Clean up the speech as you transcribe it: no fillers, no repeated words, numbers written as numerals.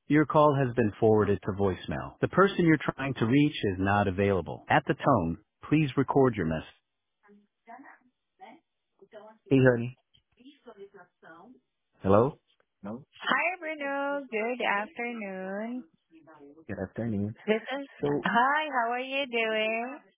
Your call has been forwarded to voicemail. The person you're trying to reach is not available. At the tone, please record your message. Hey, honey. Hello? No? Hi, Bruno. Good afternoon. Good afternoon. This is So, Hi. How are you doing?